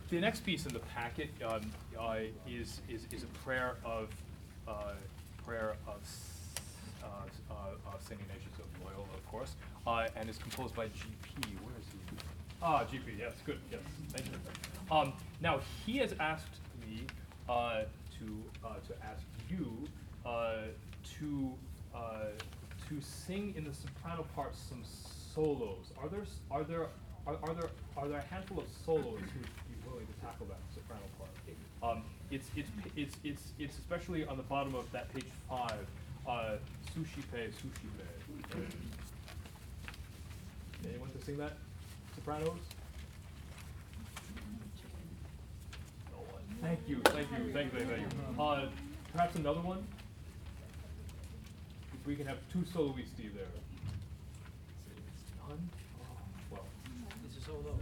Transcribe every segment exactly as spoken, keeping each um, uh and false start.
the next piece in the packet um, uh, is, is is a prayer of uh, prayer of s- uh, s- uh, uh, Saint Ignatius of Loyola, of course, uh, and is composed by G P. Where is he? Ah, G P. Yes, good. Yes, thank you. Um, now he has asked me uh, to uh, to ask you uh, to uh, to sing in the soprano part some solos. Are there s- are there are, are there are there a handful of solos who would be willing to tackle that soprano part? Um, it's it's p- it's it's it's especially on the bottom of that page five. Uh, sushi pe, sushi pe. Anyone to sing that? Sopranos? No one. Thank you, thank you, thank you, thank you. Uh, perhaps another one? If we can have two soloisti there. None? Oh, well. This is so low.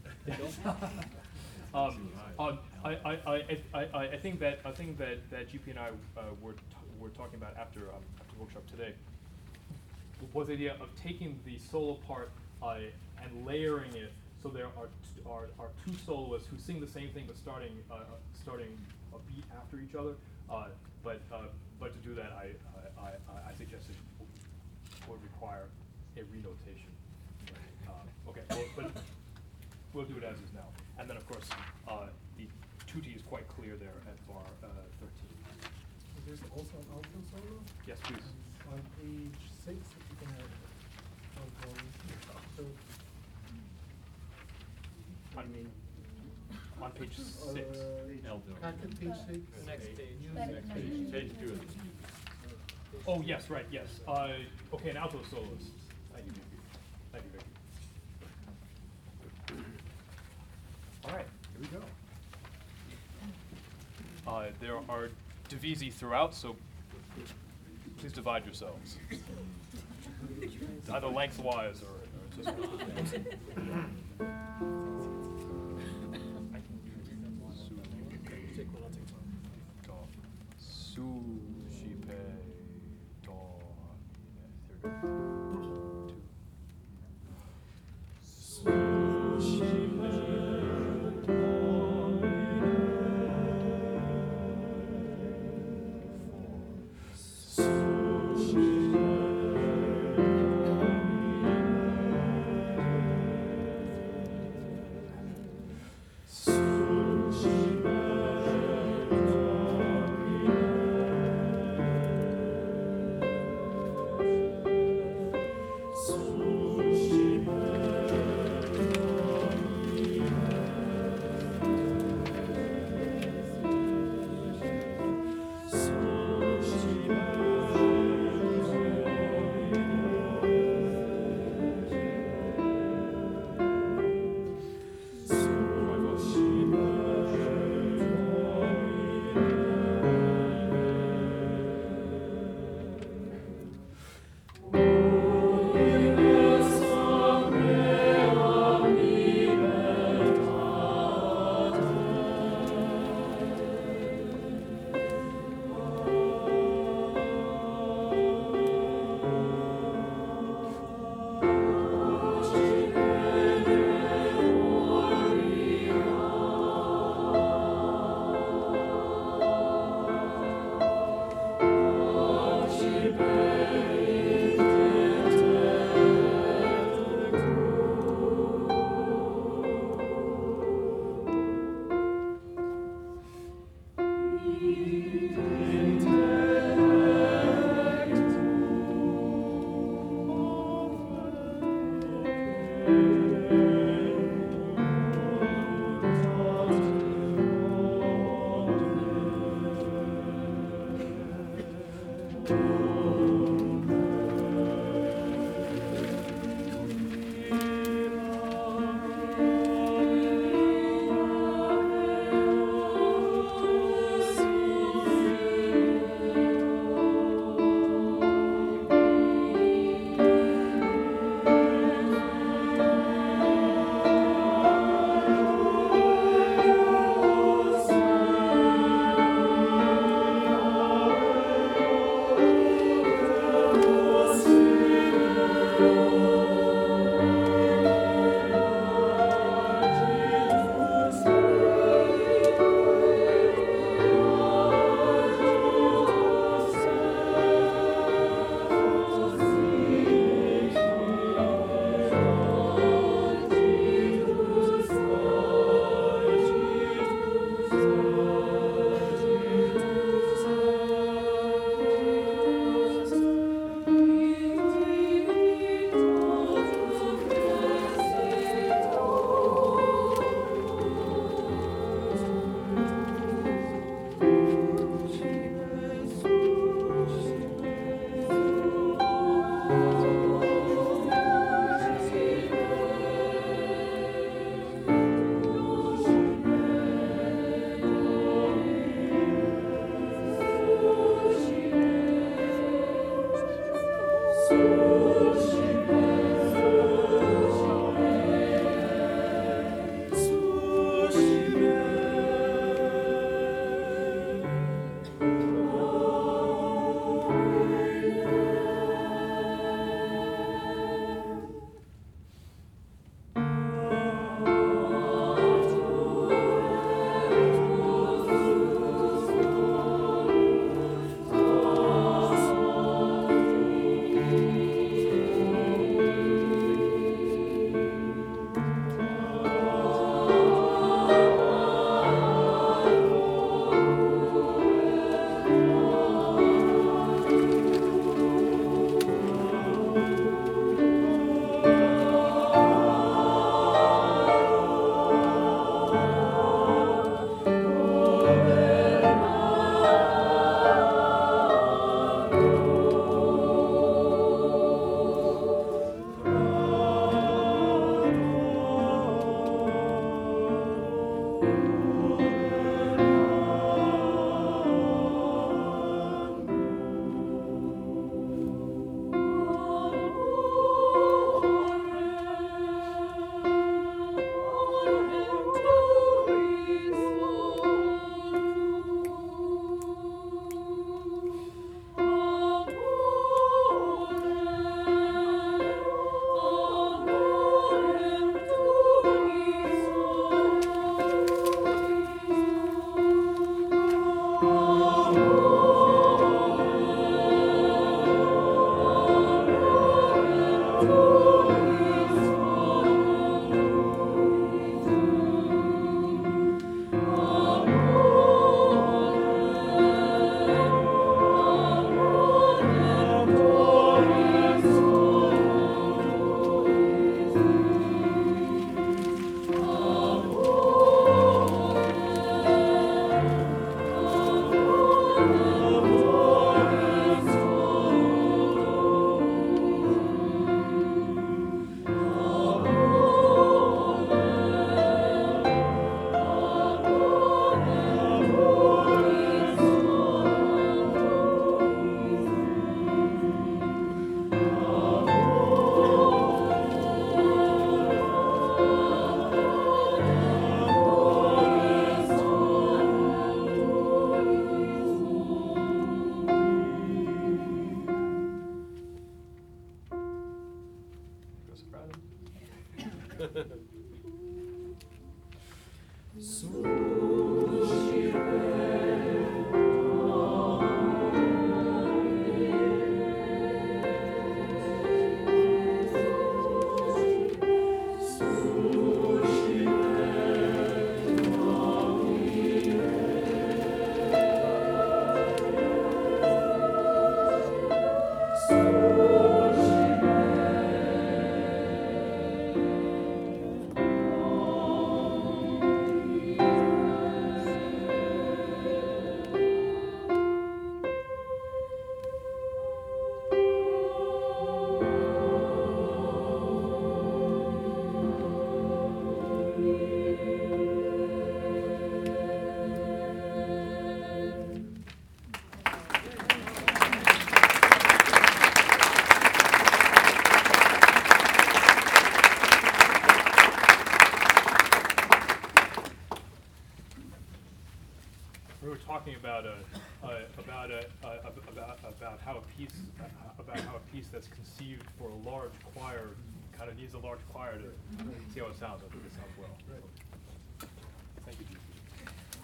Um, um, I, I, I, I, I, I think that, I think that, that G P and I, uh, were, t- were talking about after, um, after workshop today, was the idea of taking the solo part, uh, and layering it, so there are, t- are, are two soloists who sing the same thing, but starting, uh, uh, starting a beat after each other, uh, but, uh, but to do that, I, I, I, I suggested would require a renotation. Uh, okay, well, but we'll do it as is now. And then, of course, uh, the tutti is quite clear there at bar uh, thirteen. There's also an alto solo Yes, please. on page six, if you can have of, um, so, I mean, on page uh, six. packet page six. The next page. Music page. Page two. Oh, yes, right, yes. Uh, okay, an alto soloist. Thank you, Vicky. Thank you, Vicky. All right, here we go. Uh, there are divisi throughout, so please divide yourselves. Either lengthwise or, or just. Take one, I'll take one. Do. Su, shi, pe, do. Yes, here we go. Two. we were talking about a, uh, about a, uh, ab- about, about how a piece, uh, about how a piece that's conceived for a large choir kind of needs a large choir to see how it sounds. I think it sounds well. Right.